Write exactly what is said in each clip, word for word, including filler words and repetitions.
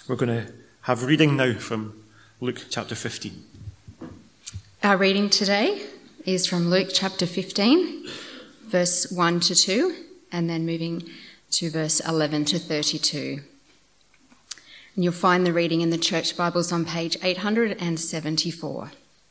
We're going to have reading now from Luke chapter fifteen. Our reading today is from Luke chapter fifteen, verse one to two, and then moving to verse eleven to thirty-two. And you'll find the reading in the Church Bibles on page eight hundred seventy-four.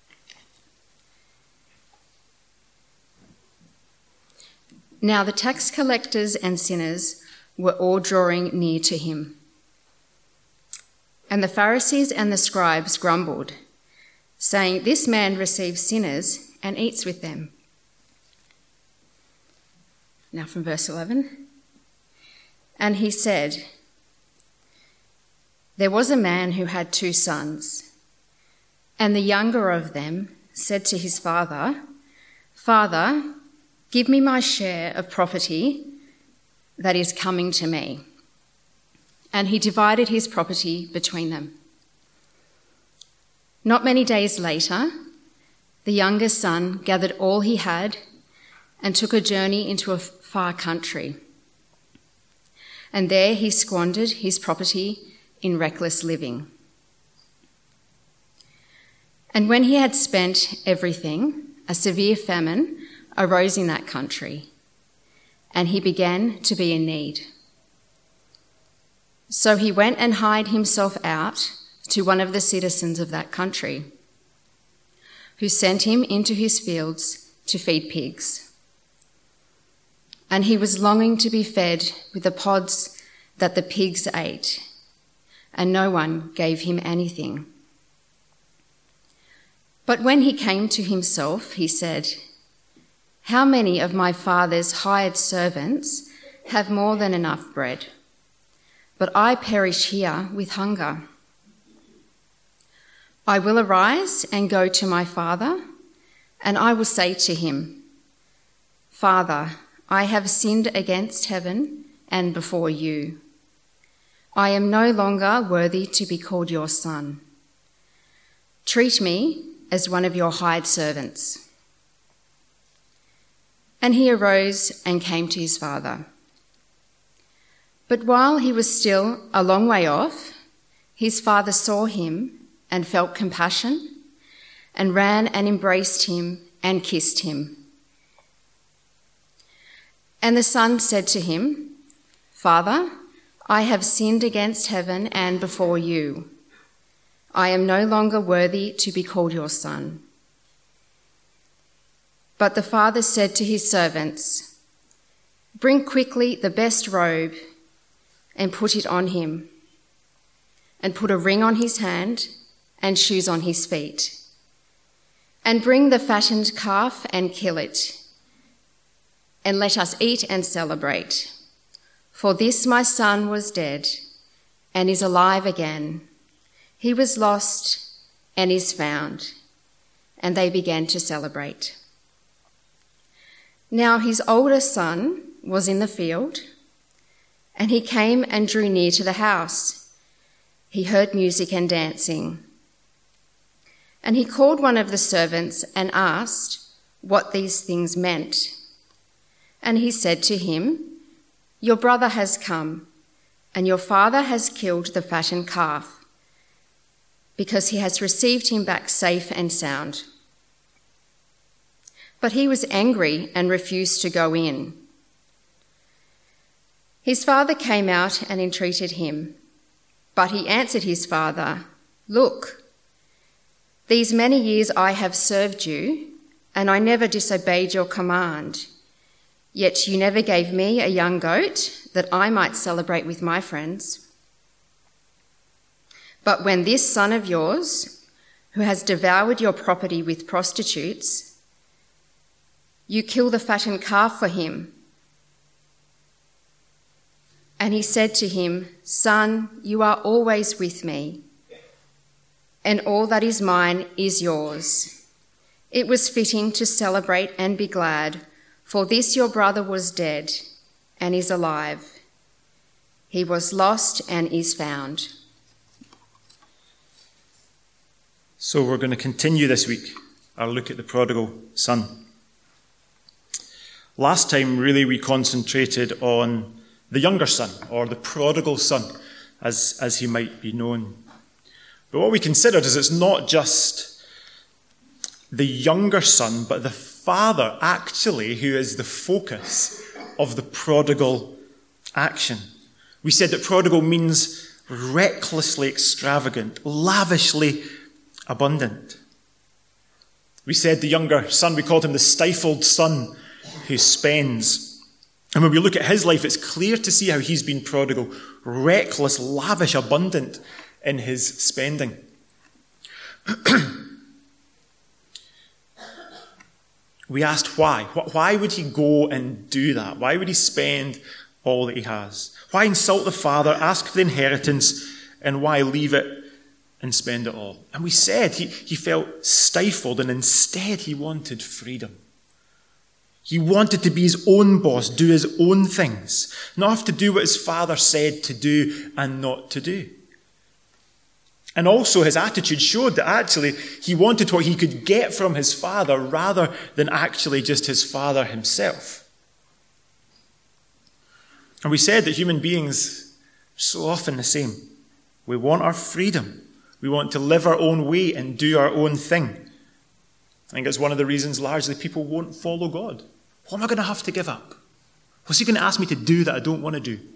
Now the tax collectors and sinners were all drawing near to him. And the Pharisees and the scribes grumbled, saying, "This man receives sinners and eats with them." Now from verse eleven. And he said, "There was a man who had two sons, and the younger of them said to his father, 'Father, give me my share of property that is coming to me.' And he divided his property between them. Not many days later, the younger son gathered all he had and took a journey into a far country. And there he squandered his property in reckless living. And when he had spent everything, a severe famine arose in that country, and he began to be in need. So he went and hired himself out to one of the citizens of that country, who sent him into his fields to feed pigs. And he was longing to be fed with the pods that the pigs ate, and no one gave him anything. But when he came to himself, he said, 'How many of my father's hired servants have more than enough bread? But I perish here with hunger. I will arise and go to my father, and I will say to him, Father, I have sinned against heaven and before you. I am no longer worthy to be called your son. Treat me as one of your hired servants.' And he arose and came to his father. But while he was still a long way off, his father saw him and felt compassion and ran and embraced him and kissed him. And the son said to him, 'Father, I have sinned against heaven and before you. I am no longer worthy to be called your son.' But the father said to his servants, 'Bring quickly the best robe and put it on him, and put a ring on his hand and shoes on his feet. And bring the fattened calf and kill it, and let us eat and celebrate. For this my son was dead and is alive again. He was lost and is found.' And they began to celebrate. Now his older son was in the field, and he came and drew near to the house. He heard music and dancing. And he called one of the servants and asked what these things meant. And he said to him, 'Your brother has come, and your father has killed the fattened calf, because he has received him back safe and sound.' But he was angry and refused to go in. His father came out and entreated him, but he answered his father, 'Look, these many years I have served you, and I never disobeyed your command. Yet you never gave me a young goat that I might celebrate with my friends. But when this son of yours, who has devoured your property with prostitutes, you kill the fattened calf for him.' And he said to him, 'Son, you are always with me, and all that is mine is yours. It was fitting to celebrate and be glad, for this your brother was dead and is alive. He was lost and is found.'" So we're going to continue this week our look at the prodigal son. Last time, really, we concentrated on the younger son, or the prodigal son, as, as he might be known. But what we considered is it's not just the younger son, but the father actually who is the focus of the prodigal action. We said that prodigal means recklessly extravagant, lavishly abundant. We said the younger son, we called him the stifled son who spends. And when we look at his life, it's clear to see how he's been prodigal, reckless, lavish, abundant in his spending. We asked why. Why would he go and do that? Why would he spend all that he has? Why insult the father, ask for the inheritance, and why leave it and spend it all? And we said he, he felt stifled, and instead he wanted freedom. He wanted to be his own boss, do his own things, not have to do what his father said to do and not to do. And also his attitude showed that actually he wanted what he could get from his father rather than actually just his father himself. And we said that human beings are so often the same. We want our freedom. We want to live our own way and do our own thing. I think it's one of the reasons largely people won't follow God. What am I going to have to give up? What's he going to ask me to do that I don't want to do?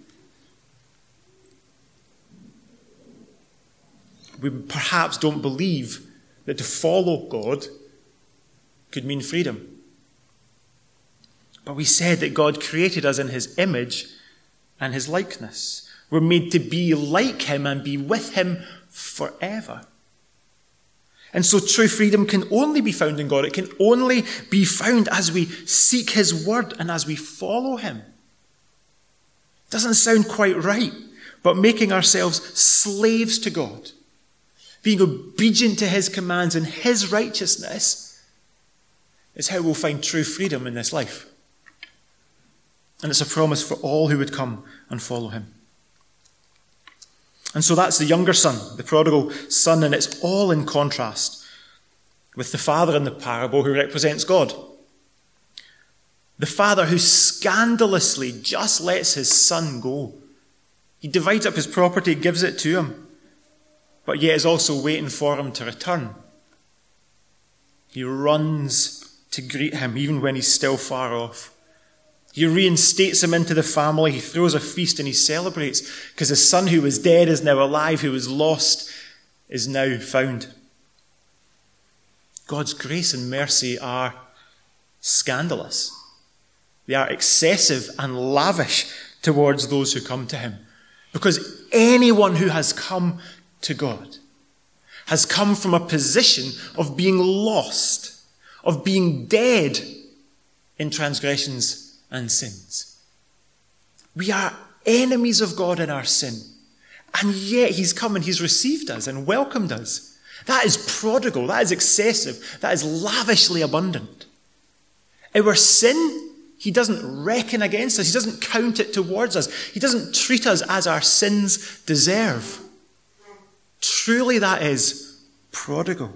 We perhaps don't believe that to follow God could mean freedom. But we said that God created us in his image and his likeness. We're made to be like him and be with him forever. And so true freedom can only be found in God. It can only be found as we seek his word and as we follow him. Doesn't sound quite right, but making ourselves slaves to God, being obedient to his commands and his righteousness, is how we'll find true freedom in this life. And it's a promise for all who would come and follow him. And so that's the younger son, the prodigal son, and it's all in contrast with the father in the parable who represents God. The father who scandalously just lets his son go. He divides up his property, gives it to him, but yet is also waiting for him to return. He runs to greet him even when he's still far off. He reinstates him into the family. He throws a feast and he celebrates because his son who was dead is now alive, who was lost is now found. God's grace and mercy are scandalous. They are excessive and lavish towards those who come to him. Because anyone who has come to God has come from a position of being lost, of being dead in transgressions and sins. We are enemies of God in our sin. And yet he's come and he's received us and welcomed us. That is prodigal. That is excessive. That is lavishly abundant. Our sin, he doesn't reckon against us. He doesn't count it towards us. He doesn't treat us as our sins deserve. Truly that is prodigal.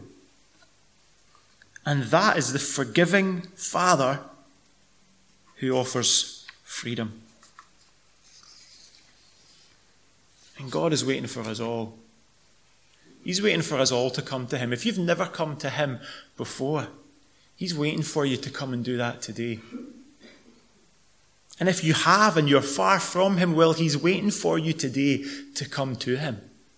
And that is the forgiving Father who offers freedom. And God is waiting for us all. He's waiting for us all to come to him. If you've never come to him before, he's waiting for you to come and do that today. And if you have and you're far from him, well, he's waiting for you today to come to him.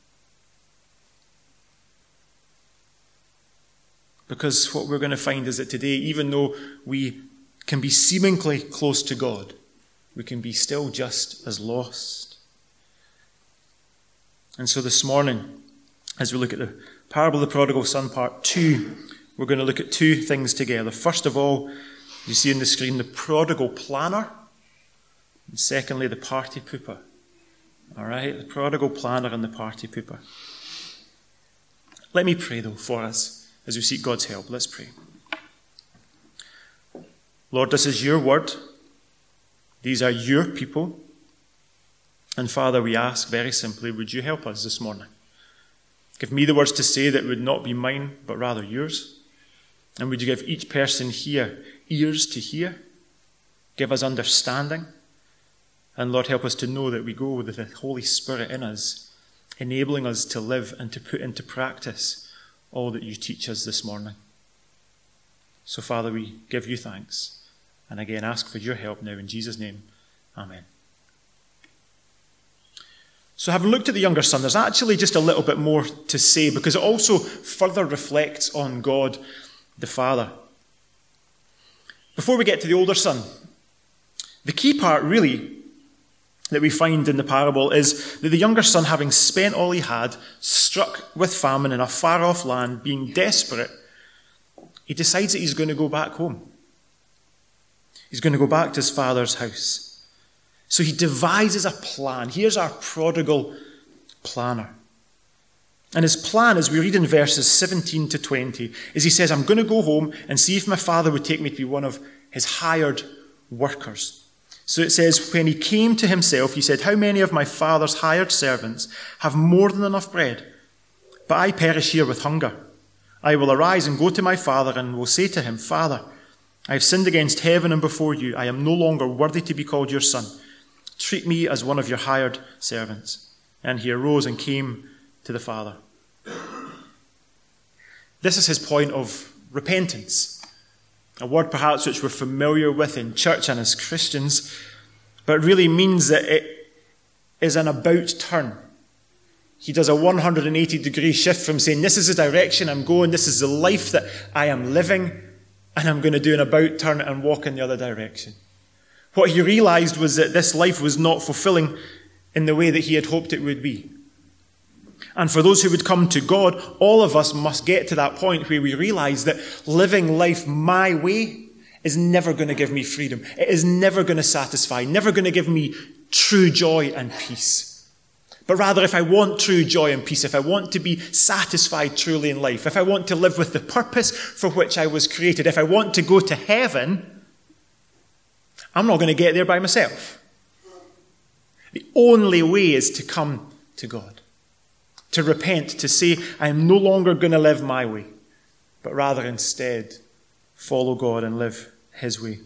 Because what we're going to find is that today, even though we can be seemingly close to God, we can be still just as lost. And so this morning, as we look at the parable of the prodigal son part two, we're going to look at two things together. First of all, you see on the screen the prodigal planner, and secondly, the party pooper. All right, the prodigal planner and the party pooper. Let me pray, though, for us as we seek God's help. Let's pray. Lord, this is your word. These are your people. And Father, we ask very simply, would you help us this morning? Give me the words to say that would not be mine, but rather yours. And would you give each person here ears to hear? Give us understanding. And Lord, help us to know that we go with the Holy Spirit in us enabling us to live and to put into practice all that you teach us this morning. So, Father, we give you thanks, and again ask for your help now in Jesus' name. Amen. So, having looked at the younger son, there's actually just a little bit more to say, because it also further reflects on God the Father. Before we get to the older son, the key part really that we find in the parable is that the younger son, having spent all he had, struck with famine in a far-off land, being desperate, he decides that he's going to go back home. He's going to go back to his father's house. So he devises a plan. Here's our prodigal planner. And his plan, as we read in verses seventeen to twenty, is he says, I'm going to go home and see if my father would take me to be one of his hired workers. So it says, when he came to himself, he said, how many of my father's hired servants have more than enough bread? But I perish here with hunger. I will arise and go to my father and will say to him, Father, I have sinned against heaven and before you. I am no longer worthy to be called your son. Treat me as one of your hired servants. And he arose and came to the father. This is his point of repentance. A word perhaps which we're familiar with in church and as Christians, but really means that it is an about turn. He does a one hundred eighty degree shift from saying, this is the direction I'm going, this is the life that I am living, and I'm going to do an about turn and walk in the other direction. What he realized was that this life was not fulfilling in the way that he had hoped it would be. And for those who would come to God, all of us must get to that point where we realize that living life my way is never going to give me freedom. It is never going to satisfy, never going to give me true joy and peace. But rather, if I want true joy and peace, if I want to be satisfied truly in life, if I want to live with the purpose for which I was created, if I want to go to heaven, I'm not going to get there by myself. The only way is to come to God. To repent, to say, I am no longer going to live my way, but rather instead follow God and live his way.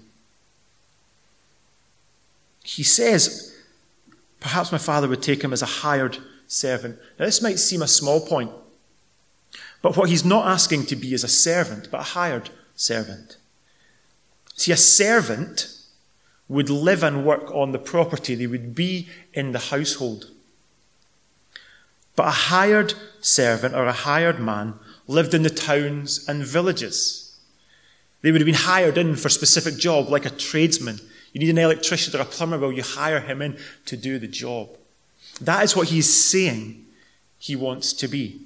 He says, perhaps my father would take him as a hired servant. Now, this might seem a small point, but what he's not asking to be is a servant, but a hired servant. See, a servant would live and work on the property. They would be in the household. But a hired servant or a hired man lived in the towns and villages. They would have been hired in for a specific job, like a tradesman. You need an electrician or a plumber, well, you hire him in to do the job. That is what he's saying he wants to be.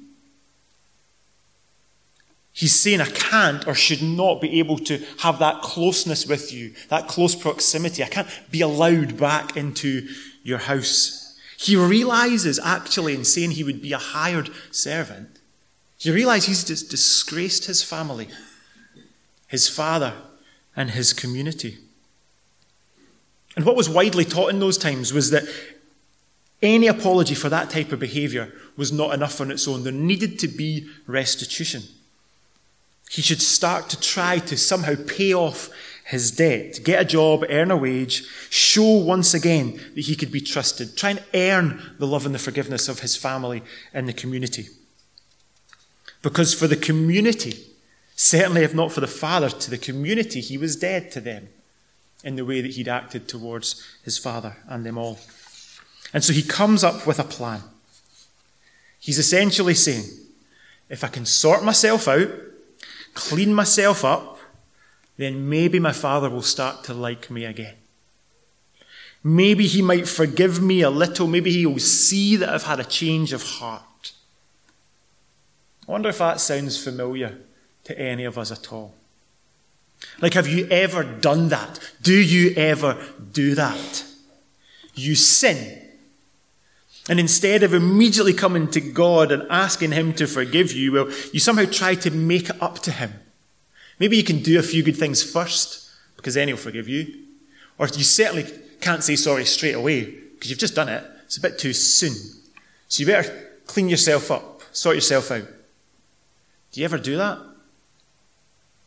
He's saying, I can't or should not be able to have that closeness with you, that close proximity. I can't be allowed back into your house. He realizes, actually, in saying he would be a hired servant, he realizes he's just disgraced his family, his father, and his community. And what was widely taught in those times was that any apology for that type of behavior was not enough on its own. There needed to be restitution. He should start to try to somehow pay off his debt, get a job, earn a wage, show once again that he could be trusted, try and earn the love and the forgiveness of his family and the community. Because for the community, certainly if not for the father, to the community, he was dead to them in the way that he'd acted towards his father and them all. And so he comes up with a plan. He's essentially saying, if I can sort myself out, clean myself up, then maybe my father will start to like me again. Maybe he might forgive me a little. Maybe he will see that I've had a change of heart. I wonder if that sounds familiar to any of us at all. Like, have you ever done that? Do you ever do that? You sin. And instead of immediately coming to God and asking him to forgive you, well, you somehow try to make it up to him. Maybe you can do a few good things first, because then he'll forgive you. Or you certainly can't say sorry straight away, because you've just done it. It's a bit too soon. So you better clean yourself up, sort yourself out. Do you ever do that?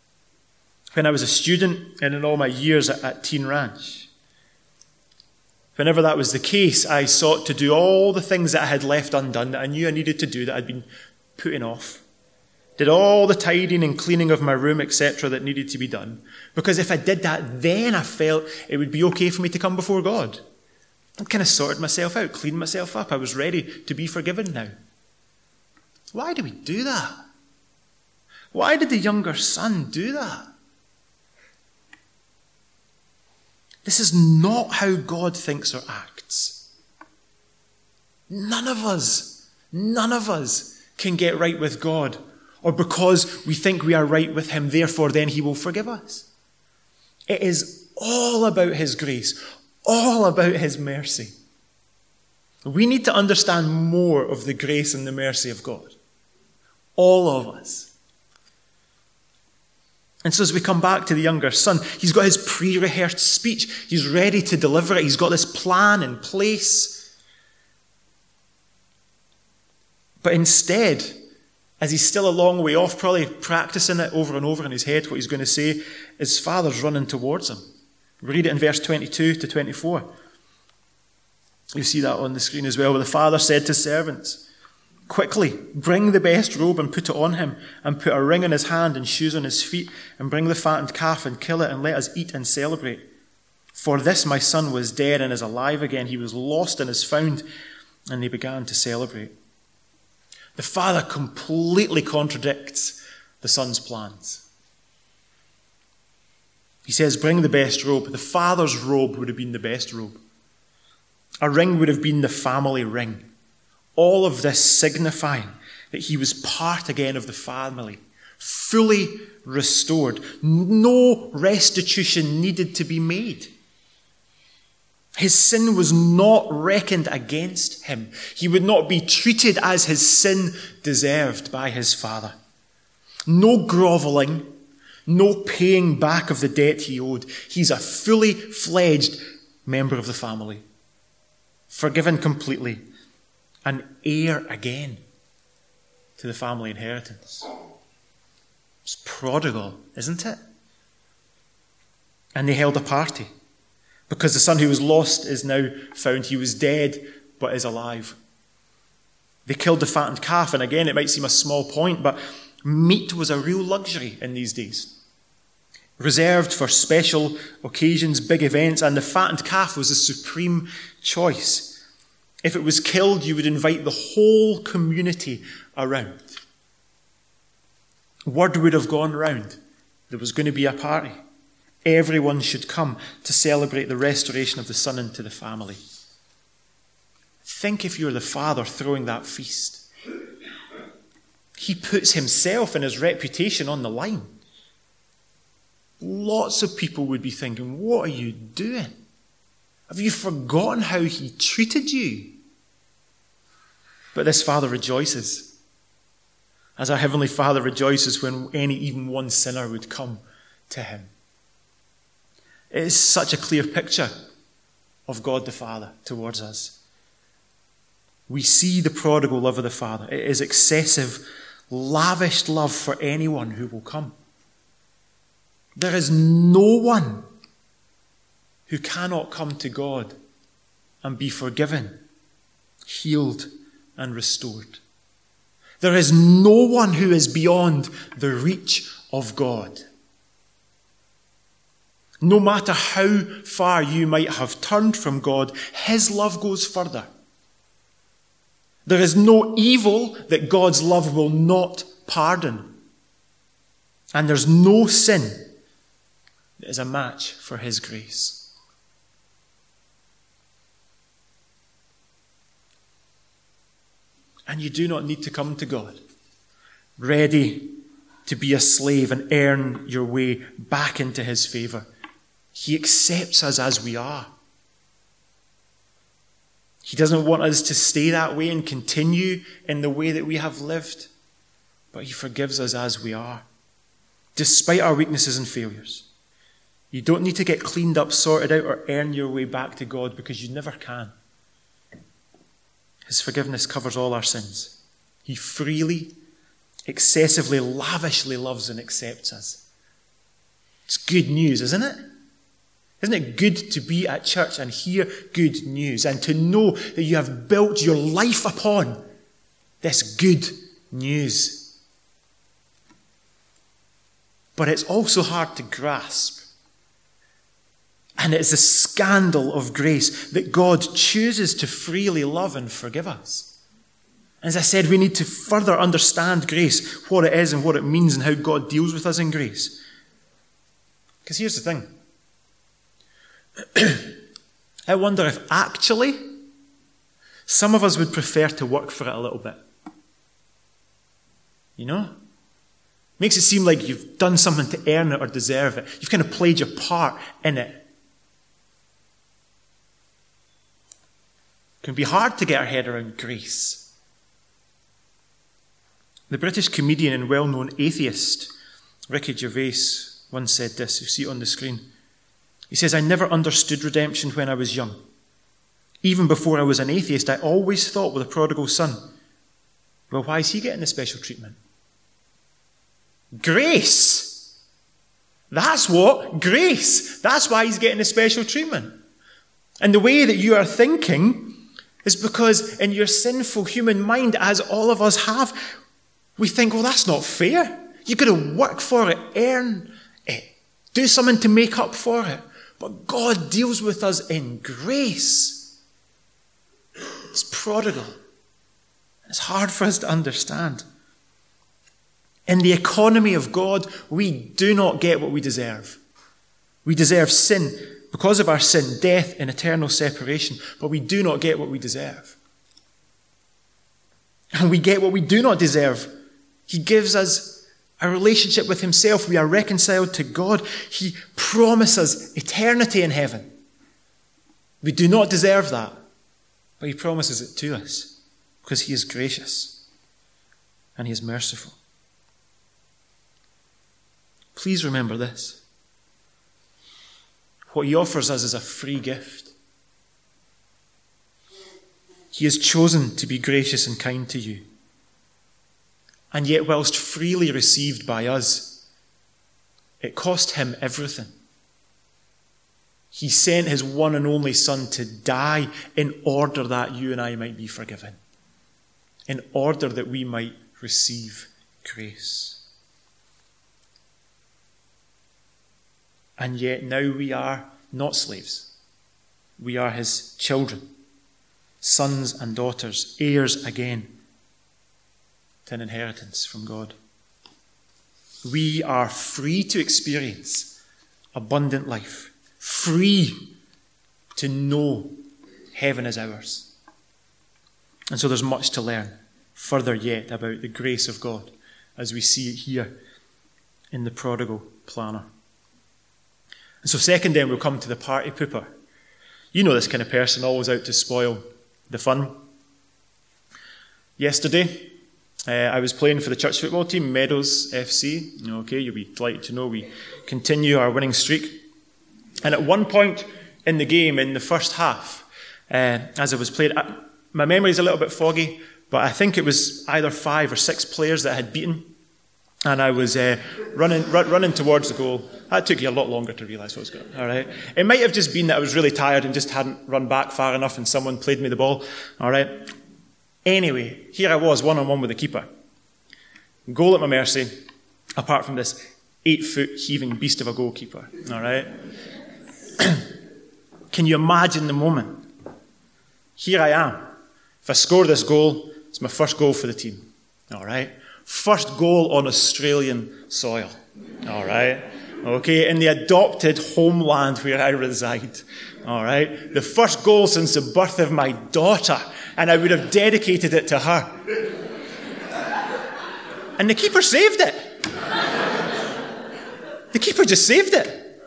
When I was a student and in all my years at, at Teen Ranch, Whenever that was the case, I sought to do all the things that I had left undone, that I knew I needed to do, that I'd been putting off. Did all the tidying and cleaning of my room, et cetera, that needed to be done. Because if I did that, then I felt it would be okay for me to come before God. I'd kind of sorted myself out, cleaned myself up. I was ready to be forgiven now. Why do we do that? Why did the younger son do that? This is not how God thinks or acts. None of us, none of us can get right with God, or because we think we are right with him, therefore then he will forgive us. It is all about his grace, all about his mercy. We need to understand more of the grace and the mercy of God. All of us. And so as we come back to the younger son, he's got his pre-rehearsed speech. He's ready to deliver it. He's got this plan in place. But instead, as he's still a long way off, probably practicing it over and over in his head, what he's going to say, his father's running towards him. Read it in verse twenty-two to twenty-four. You see that on the screen as well. Where the father said to servants, "Quickly, bring the best robe and put it on him, and put a ring on his hand and shoes on his feet, and bring the fattened calf and kill it, and let us eat and celebrate. For this my son was dead and is alive again. He was lost and is found." And they began to celebrate. The father completely contradicts the son's plans. He says, bring the best robe. The father's robe would have been the best robe. A ring would have been the family ring. All of this signifying that he was part again of the family, fully restored. No restitution needed to be made. His sin was not reckoned against him. He would not be treated as his sin deserved by his father. No grovelling, no paying back of the debt he owed. He's a fully fledged member of the family, forgiven completely, an heir again to the family inheritance. It's prodigal, isn't it? And they held a party. Because the son who was lost is now found. He was dead, but is alive. They killed the fattened calf, and again, it might seem a small point, but meat was a real luxury in these days. Reserved for special occasions, big events, and the fattened calf was the supreme choice. If it was killed, you would invite the whole community around. Word would have gone round. There was going to be a party. Everyone should come to celebrate the restoration of the son into the family. Think if you're the father throwing that feast. He puts himself and his reputation on the line. Lots of people would be thinking, what are you doing? Have you forgotten how he treated you? But this father rejoices, as our heavenly Father rejoices when any, even one sinner would come to him. It is such a clear picture of God the Father towards us. We see the prodigal love of the Father. It is excessive, lavished love for anyone who will come. There is no one who cannot come to God and be forgiven, healed, and restored. There is no one who is beyond the reach of God. No matter how far you might have turned from God, his love goes further. There is no evil that God's love will not pardon. And there's no sin that is a match for his grace. And you do not need to come to God ready to be a slave and earn your way back into his favour. He accepts us as we are. He doesn't want us to stay that way and continue in the way that we have lived, but he forgives us as we are, despite our weaknesses and failures. You don't need to get cleaned up, sorted out, or earn your way back to God, because you never can. His forgiveness covers all our sins. He freely, excessively, lavishly loves and accepts us. It's good news, isn't it? Isn't it good to be at church and hear good news and to know that you have built your life upon this good news? But it's also hard to grasp. And it's a scandal of grace that God chooses to freely love and forgive us. As I said, we need to further understand grace, what it is and what it means and how God deals with us in grace. Because here's the thing. I wonder if actually some of us would prefer to work for it a little bit. You know? Makes it seem like you've done something to earn it or deserve it. You've kind of played your part in it. It can be hard to get our head around grace. The British comedian and well-known atheist Ricky Gervais once said this. You see it on the screen. He says, "I never understood redemption when I was young. Even before I was an atheist, I always thought with the prodigal son, well, why is he getting the special treatment? Grace. That's what? Grace. That's why he's getting the special treatment. And the way that you are thinking is because in your sinful human mind, as all of us have, we think, well, that's not fair. You've got to work for it, earn it, do something to make up for it. But God deals with us in grace. It's prodigal. It's hard for us to understand. In the economy of God, we do not get what we deserve. We deserve sin, because of our sin, death and eternal separation, but we do not get what we deserve. And we get what we do not deserve. He gives us a relationship with himself. We are reconciled to God. He promises eternity in heaven. We do not deserve that, but he promises it to us because he is gracious and he is merciful. Please remember this. What he offers us is a free gift. He has chosen to be gracious and kind to you. And yet, whilst freely received by us, it cost him everything. He sent his one and only Son to die in order that you and I might be forgiven, in order that we might receive grace. And yet now we are not slaves. We are his children, sons and daughters, heirs again to an inheritance from God. We are free to experience abundant life, free to know heaven is ours. And so there's much to learn further yet about the grace of God as we see it here in the prodigal planner. And so second then we'll come to the party pooper. You know this kind of person, always out to spoil the fun. Yesterday, uh, I was playing for the church football team, Meadows F C. Okay, you'll be delighted to know we continue our winning streak. And at one point in the game, in the first half, uh, as I was playing, I, my memory's a little bit foggy, but I think it was either five or six players that I had beaten. And I was uh, running run, running towards the goal. That took you a lot longer to realise what was going on. All right. It might have just been that I was really tired and just hadn't run back far enough and someone played me the ball. All right. Anyway, here I was, one-on-one with the keeper. Goal at my mercy, apart from this eight-foot heaving beast of a goalkeeper. All right. Can you imagine the moment? Here I am. If I score this goal, it's my first goal for the team. All right. First goal on Australian soil. All right. Okay, in the adopted homeland where I reside. All right. The first goal since the birth of my daughter, and I would have dedicated it to her. And the keeper saved it. The keeper just saved it.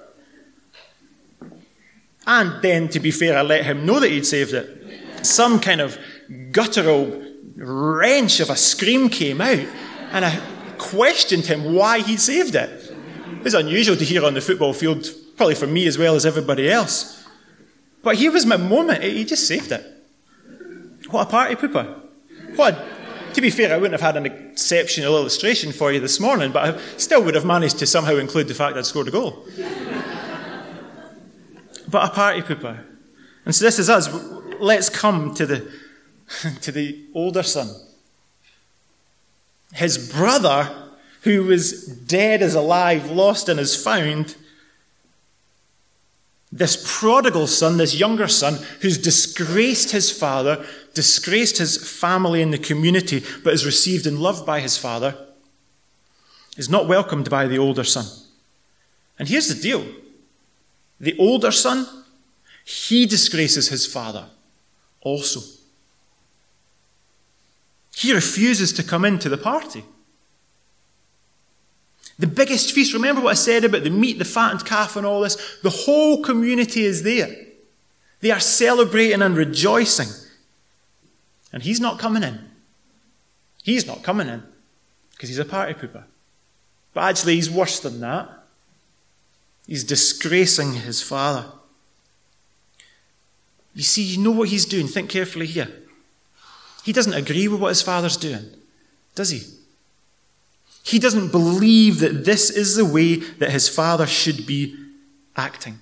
And then, to be fair, I let him know that he'd saved it. Some kind of guttural wrench of a scream came out, and I questioned him why he saved it. It was unusual to hear on the football field, probably for me as well as everybody else. But here was my moment. He just saved it. What a party pooper. What a, to be fair, I wouldn't have had an exceptional illustration for you this morning, but I still would have managed to somehow include the fact I'd scored a goal. but a party pooper. And so this is us. Let's come to the, to the older son. His brother, who was dead is alive, lost and is found. This prodigal son, this younger son, who's disgraced his father, disgraced his family and the community, but is received and loved by his father, is not welcomed by the older son. And here's the deal. The older son, he disgraces his father also. He refuses to come into the party. The biggest feast, remember what I said about the meat, the fattened calf and all this? The whole community is there. They are celebrating and rejoicing. And he's not coming in. He's not coming in because he's a party pooper. But actually he's worse than that. He's disgracing his father. You see, you know what he's doing. Think carefully here. He doesn't agree with what his father's doing, does he? He doesn't believe that this is the way that his father should be acting.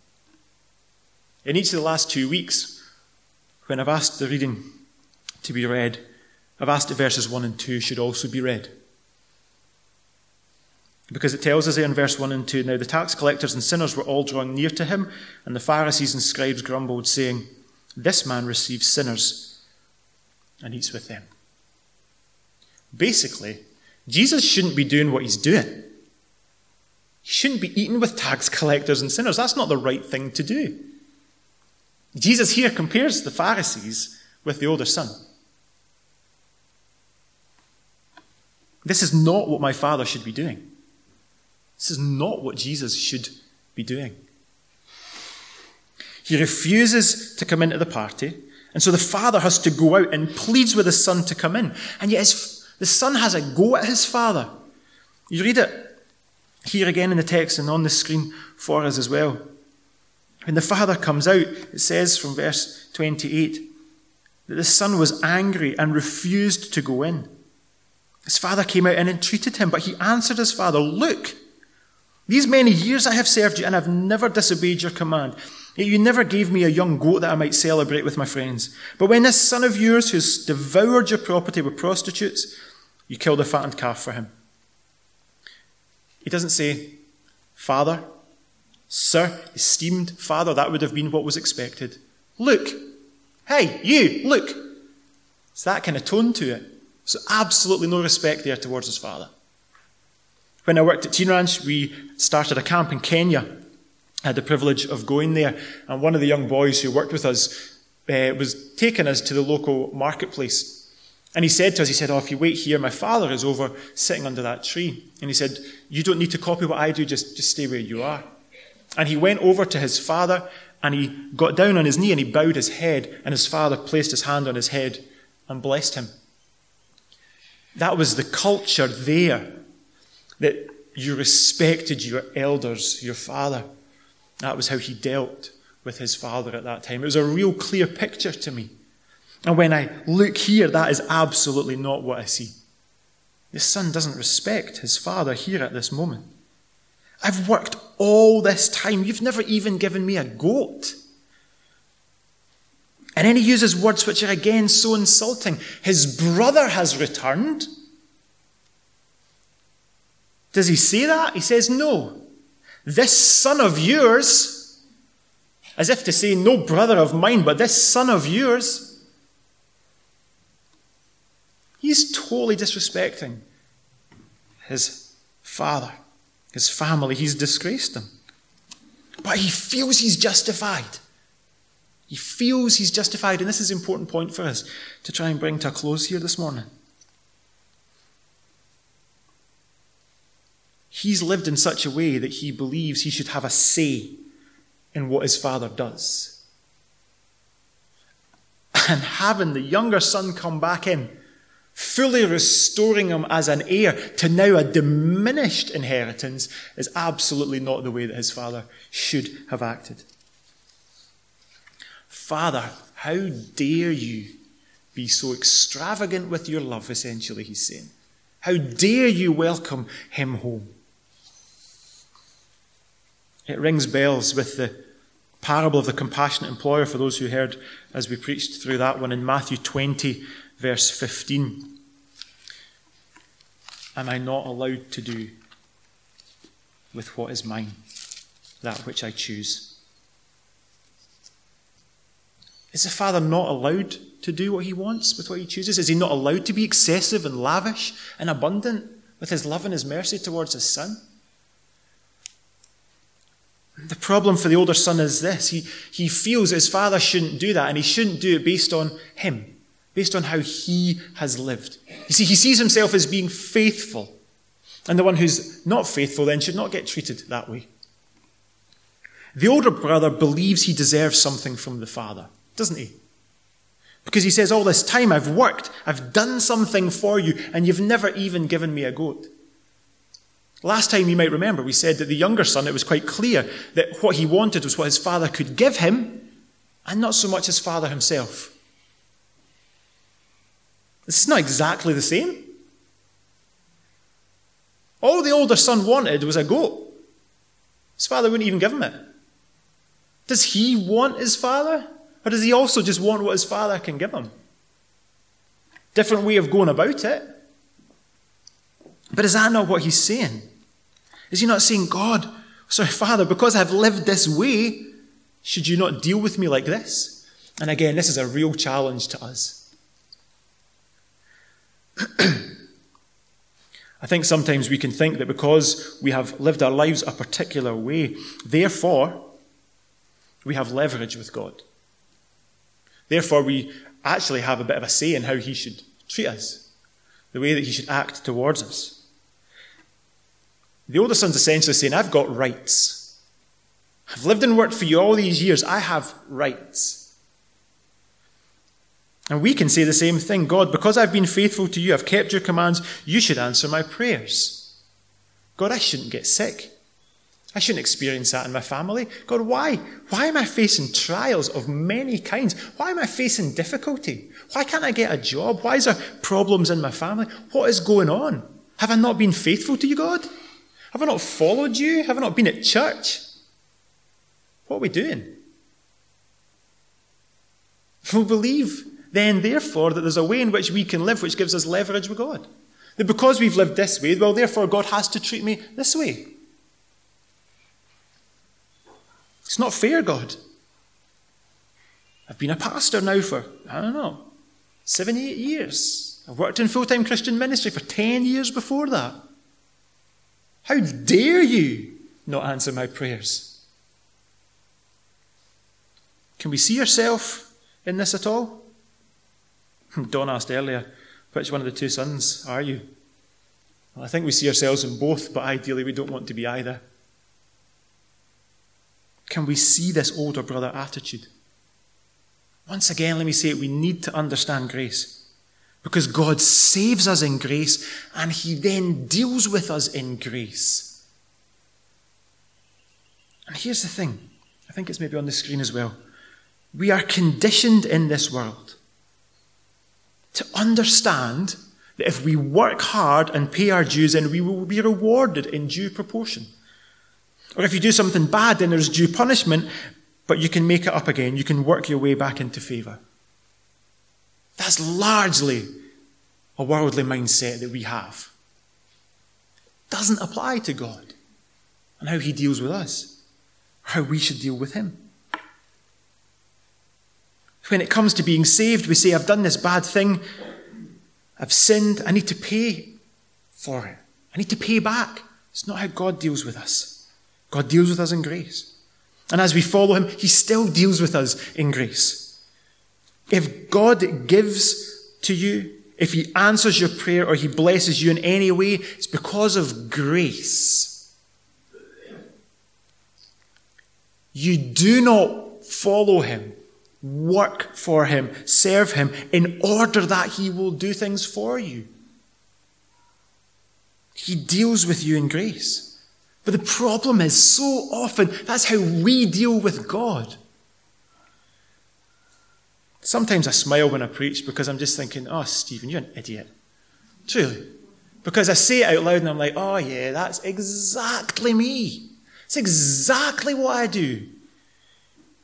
In each of the last two weeks, when I've asked the reading to be read, I've asked that verses one and two should also be read. Because it tells us there in verse one and two, now the tax collectors and sinners were all drawing near to him, and the Pharisees and scribes grumbled, saying, this man receives sinners and eats with them. Basically, Jesus shouldn't be doing what he's doing. He shouldn't be eating with tax collectors and sinners. That's not the right thing to do. Jesus here compares the Pharisees with the older son. This is not what my father should be doing. This is not what Jesus should be doing. He refuses to come into the party, and so the father has to go out and pleads with his son to come in. And yet his, the son has a go at his father. You read it here again in the text and on the screen for us as well. When the father comes out, it says from verse twenty-eight that the son was angry and refused to go in. His father came out and entreated him, but he answered his father, look, these many years I have served you and I've never disobeyed your command. Yet you never gave me a young goat that I might celebrate with my friends. But when this son of yours who's devoured your property with prostitutes, you killed a fattened calf for him. He doesn't say, Father, Sir, esteemed Father. That would have been what was expected. Look, hey, you, look. It's that kind of tone to it. So absolutely no respect there towards his father. When I worked at Teen Ranch, we started a camp in Kenya. I had the privilege of going there. And one of the young boys who worked with us uh, was taking us to the local marketplace. And he said to us, he said, oh, if you wait here, my father is over sitting under that tree. And he said, you don't need to copy what I do, just, just stay where you are. And he went over to his father and he got down on his knee and he bowed his head, and his father placed his hand on his head and blessed him. That was the culture there, that you respected your elders, your father. That was how he dealt with his father at that time. It was a real clear picture to me. And when I look here, that is absolutely not what I see. The son doesn't respect his father here at this moment. I've worked all this time. You've never even given me a goat. And then he uses words which are again so insulting. His brother has returned. Does he say that? He says, no. This son of yours, as if to say, no brother of mine, but this son of yours, he's totally disrespecting his father, his family. He's disgraced them. But he feels he's justified. He feels he's justified. And this is an important point for us to try and bring to a close here this morning. He's lived in such a way that he believes he should have a say in what his father does. And having the younger son come back in, fully restoring him as an heir to now a diminished inheritance, is absolutely not the way that his father should have acted. Father, how dare you be so extravagant with your love, essentially, he's saying. How dare you welcome him home? It rings bells with the parable of the compassionate employer, for those who heard as we preached through that one in Matthew twenty, verse fifteen. Am I not allowed to do with what is mine that which I choose? Is the Father not allowed to do what he wants with what he chooses? Is he not allowed to be excessive and lavish and abundant with his love and his mercy towards his Son? The problem for the older son is this. He, he feels his father shouldn't do that, and he shouldn't do it based on him, based on how he has lived. You see, he sees himself as being faithful, and the one who's not faithful then should not get treated that way. The older brother believes he deserves something from the father, doesn't he? Because he says, all this time I've worked, I've done something for you, and you've never even given me a goat. Last time you might remember, we said that the younger son, it was quite clear that what he wanted was what his father could give him, and not so much his father himself. This is not exactly the same. All the older son wanted was a goat. His father wouldn't even give him it. Does he want his father? Or does he also just want what his father can give him? Different way of going about it. But is that not what he's saying? Is he not saying, God, sorry, Father, because I've lived this way, should you not deal with me like this? And again, this is a real challenge to us. I think sometimes we can think that because we have lived our lives a particular way, therefore, we have leverage with God. Therefore, we actually have a bit of a say in how he should treat us, the way that he should act towards us. The older son's essentially saying, I've got rights. I've lived and worked for you all these years. I have rights. And we can say the same thing. God, because I've been faithful to you, I've kept your commands, you should answer my prayers. God, I shouldn't get sick. I shouldn't experience that in my family. God, why? Why am I facing trials of many kinds? Why am I facing difficulty? Why can't I get a job? Why is there problems in my family? What is going on? Have I not been faithful to you, God? Have I not followed you? Have I not been at church? What are we doing? We believe then, therefore, that there's a way in which we can live which gives us leverage with God. That because we've lived this way, well, therefore, God has to treat me this way. It's not fair, God. I've been a pastor now for, I don't know, seven, eight years. I've worked in full-time Christian ministry for ten years before that. How dare you not answer my prayers? Can we see ourselves in this at all? Don asked earlier, which one of the two sons are you? Well, I think we see ourselves in both, but ideally we don't want to be either. Can we see this older brother attitude? Once again, let me say it, we need to understand grace. Because God saves us in grace, and he then deals with us in grace. And here's the thing. I think it's maybe on the screen as well. We are conditioned in this world to understand that if we work hard and pay our dues, then we will be rewarded in due proportion. Or if you do something bad, then there's due punishment, but you can make it up again. You can work your way back into favour. That's largely a worldly mindset that we have. It doesn't apply to God and how he deals with us, or how we should deal with him. When it comes to being saved, we say, I've done this bad thing, I've sinned, I need to pay for it. I need to pay back. It's not how God deals with us. God deals with us in grace. And as we follow him, he still deals with us in grace. If God gives to you, if he answers your prayer or he blesses you in any way, it's because of grace. You do not follow him, work for him, serve him in order that he will do things for you. He deals with you in grace. But the problem is, so often, that's how we deal with God. Sometimes I smile when I preach because I'm just thinking, oh, Stephen, you're an idiot. Truly. Because I say it out loud and I'm like, oh yeah, that's exactly me. It's exactly what I do.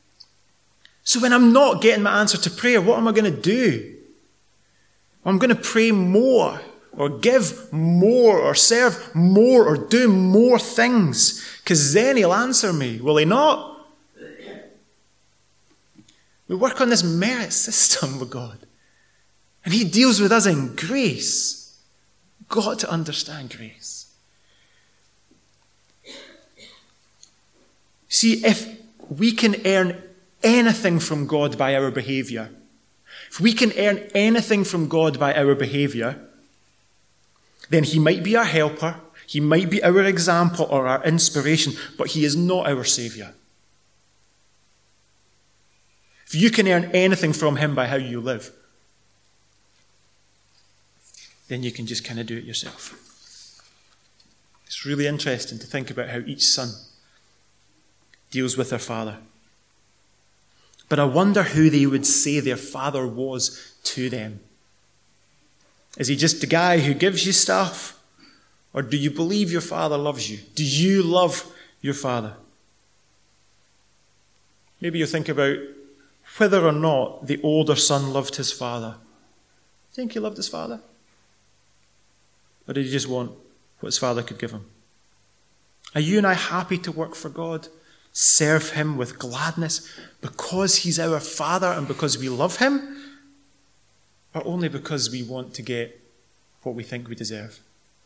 So when I'm not getting my answer to prayer, what am I going to do? I'm going to pray more, or give more, or serve more, or do more things, because then he'll answer me. Will he not? We work on this merit system with God, and he deals with us in grace. Got to understand grace. See, if we can earn anything from God by our behavior, if we can earn anything from God by our behavior, then he might be our helper, he might be our example or our inspiration, but he is not our Saviour. If you can earn anything from him by how you live, then you can just kind of do it yourself. It's really interesting to think about how each son deals with their father. But I wonder who they would say their father was to them. Is he just the guy who gives you stuff? Or do you believe your father loves you? Do you love your father? Maybe you think about whether or not the older son loved his father. Think he loved his father? Or did he just want what his father could give him? Are you and I happy to work for God? Serve him with gladness because he's our Father and because we love him? Or only because we want to get what we think we deserve?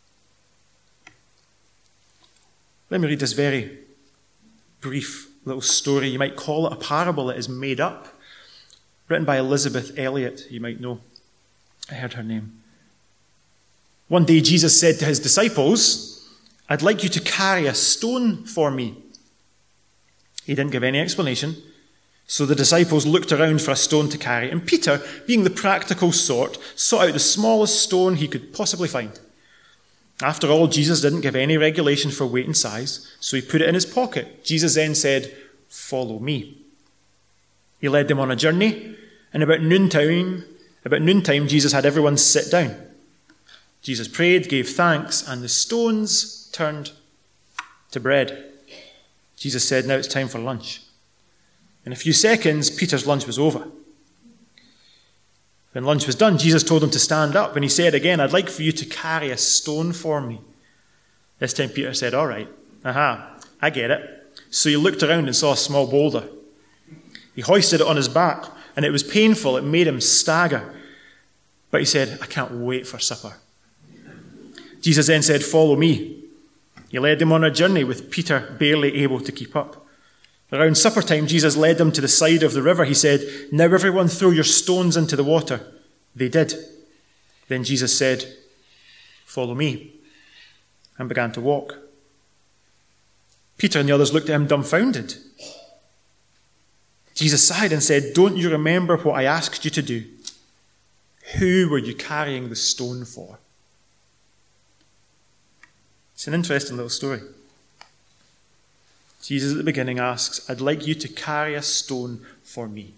Let me read this very brief little story. You might call it a parable that is made up. Written by Elizabeth Elliot, you might know. I heard her name. One day Jesus said to his disciples, "I'd like you to carry a stone for me." He didn't give any explanation, so the disciples looked around for a stone to carry, and Peter, being the practical sort, sought out the smallest stone he could possibly find. After all, Jesus didn't give any regulation for weight and size, so he put it in his pocket. Jesus then said, "Follow me." He led them on a journey, and about noontime, about noontime, Jesus had everyone sit down. Jesus prayed, gave thanks, and the stones turned to bread. Jesus said, "Now it's time for lunch." In a few seconds, Peter's lunch was over. When lunch was done, Jesus told him to stand up, and he said again, "I'd like for you to carry a stone for me." This time Peter said, "All right, aha, I get it." So he looked around and saw a small boulder. He hoisted it on his back, and it was painful. It made him stagger. But he said, "I can't wait for supper." Jesus then said, "Follow me." He led them on a journey with Peter barely able to keep up. Around supper time, Jesus led them to the side of the river. He said, "Now everyone throw your stones into the water." They did. Then Jesus said, "Follow me," and began to walk. Peter and the others looked at him dumbfounded. Jesus sighed and said, "Don't you remember what I asked you to do? Who were you carrying the stone for?" It's an interesting little story. Jesus at the beginning asks, "I'd like you to carry a stone for me."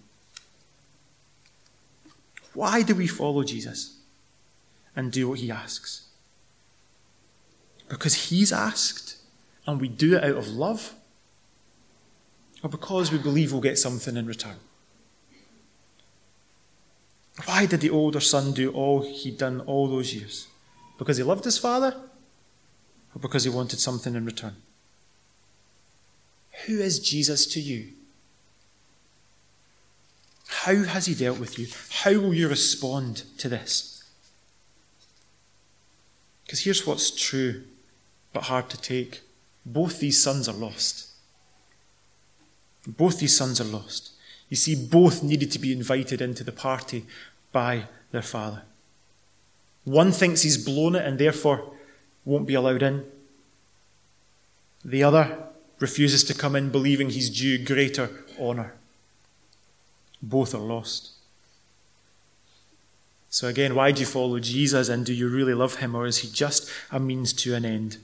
Why do we follow Jesus and do what he asks? Because he's asked and we do it out of love? Or because we believe we'll get something in return? Why did the older son do all he'd done all those years? Because he loved his father? Or because he wanted something in return? Who is Jesus to you? How has he dealt with you? How will you respond to this? Because here's what's true, but hard to take. Both these sons are lost. Both these sons are lost. You see, both needed to be invited into the party by their father. One thinks he's blown it and therefore won't be allowed in. The other refuses to come in believing he's due greater honour. Both are lost. So again, why do you follow Jesus, and do you really love him, or is he just a means to an end?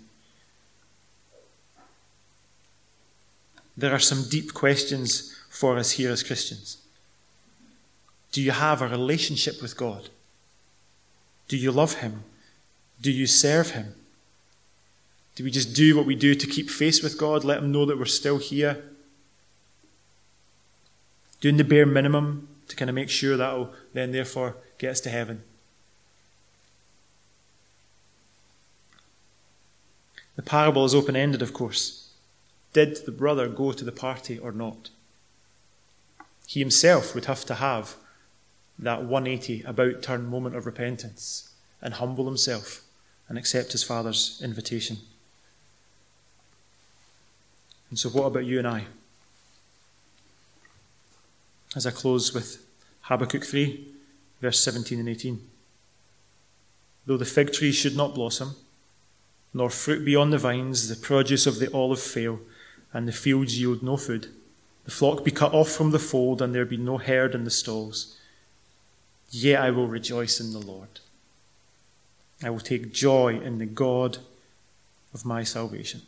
There are some deep questions for us here as Christians. Do you have a relationship with God? Do you love him? Do you serve him? Do we just do what we do to keep faith with God, let him know that we're still here? doing the bare minimum to kind of make sure that will then therefore get us to heaven. The parable is open-ended, of course. Did the brother go to the party or not? He himself would have to have that one eighty about-turn moment of repentance and humble himself and accept his Father's invitation. And so what about you and I? As I close with Habakkuk three, verse seventeen and eighteen. Though the fig tree should not blossom, nor fruit be on the vines, the produce of the olive fail, and the fields yield no food, the flock be cut off from the fold, and there be no herd in the stalls, yet I will rejoice in the Lord. I will take joy in the God of my salvation.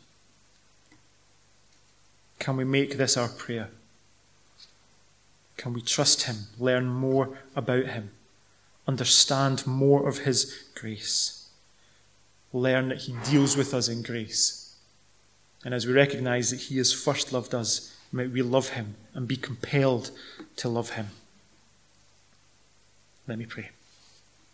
Can we make this our prayer? Can we trust him, learn more about him, understand more of his grace, learn that he deals with us in grace? And as we recognize that he has first loved us, may we love him and be compelled to love him. Let me pray.